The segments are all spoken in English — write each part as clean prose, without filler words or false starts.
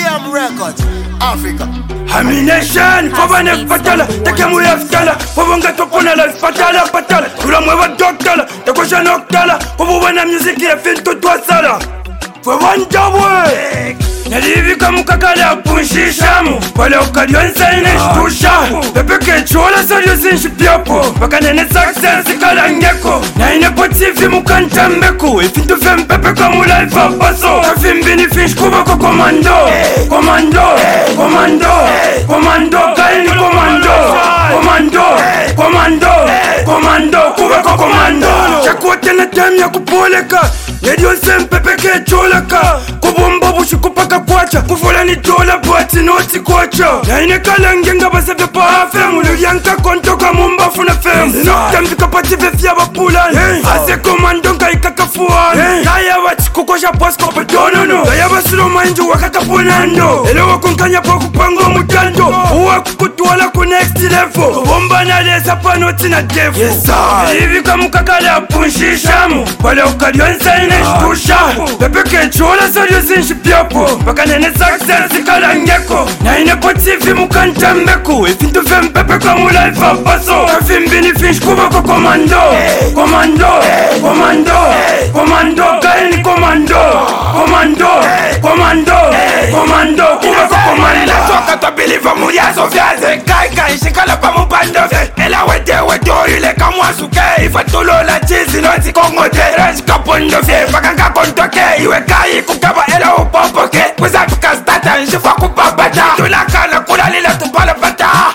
VM Records, Africa. Amination, Fobane Fatala, Takamu Yaftala, Fobanga Topona, Fatala, Patala, Tulamueva Doctala, Takosha Noctala, Fobana Music, Fin to Twasala. For one job, Nalivi Kamukakala, Punshi Shamu, Palokadian Sanish, Tusha, Pepe Chola Solution Shipiapo, Pakanene Success, Kalangeko, Naina Potifi Mukantambeku, if into Fem Pepe Kamula, Paso, Fim Binifish Kubako Commando, Commando, Commando, Commando, Kaini Commando, Commando, Commando, Commando, Kubako Commando, Chakwatena Tamia Kupoleka, Ledio Sem Pepe Cholaka, Kubumba Bushukupaka Kwacha, Kufolani Tola Bati Noti Kwacha, Naina Kalangenga Basave Pafem, Yanka Kontoka Mumba Funa Fem, Nokam Kapati Fiaba Pulan, Ase Commando Kaikakafuan, Naya Wachukosha Posco Patono, Nayaba Sulomanju Wakakapunando, Hello Konkanya Pokupango Mutando, Uakutuala ku next level, Wombana Lesa Panotina Dev, yes sir, Ivi Kamukakala Punshi Shamu, Palokadian Sanish Tusha, Pepe Chola Solution Shipiapo, Pakanene Success, Kalangeko, Naina Potifi Mukantambeku, if into Fem Pepe Kamula, Paso, Fim Binifish Kubako Commando, Commando, Commando, Commando, Kaini Commando, Commando, Commando, Commando, Kubako Commando. Soka to believe Muya Sofia, Kai, Shikala Pamupando, Ela Weto, ile Kamwa Suke, Ifatulo la Chizi, Noti Kongo, Ranch Kapondo, Pakanga Kontoke, Iwe Kai, Kukaba, Ela Upopoke, Wazapika Stata, Shifakupa Bata, Tulakana, Kulalila Tupala Bata.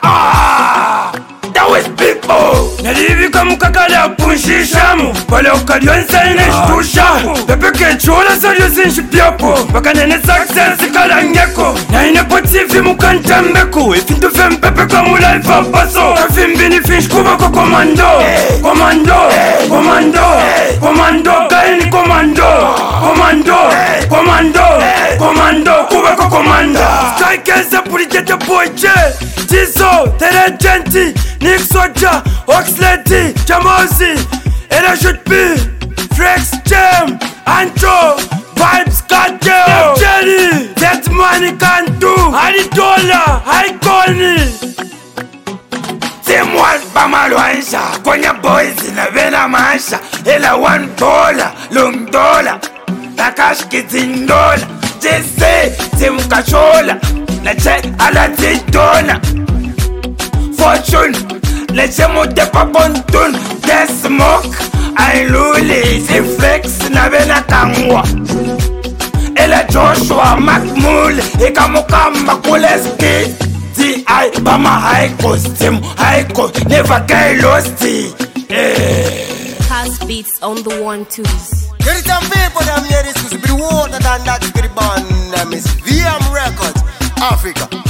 That was people. Nalivi Kamukakala Punshi Shamu, Palokadian Sanish Tusha, Pepe Chola Solution Shipiapo, Pakanene Success, Kalangeko, Naina Potifi Mukantambeku, if into Fem Pepe Kamula, Paso, Fim Binifish Kubako Commando, Commando, Commando, Commando, Kaini Commando, Commando, Commando, Commando, Kubako Commando. Sky Kenza Purigeta Boyche, Tiso, Teregenti, Nick Soja, Oxleti, Jamosi, LHP, Frex Jam, Ancho, Vibes Cartel, Jelly, That Money Can Do, Alidola, Iconi. Team one Bamaluansha, Konya Boys in a Vena Masha, Ela $1, Long Dollar, Takash Kitin Dollar, Jesse, Team Kachola, Leche Ala Dona, Fortune, Leche Mote Papontun, Des Smoke, I Luli, Flex, Navena Kangwa, Ela Joshua, Macmul, Ekamokamba, Kuleski. I Bama high costume, high cost, never get lost. House beats on the 1-2s. There is some people that made this to be water than that, to the band, Miss VM Records, Africa.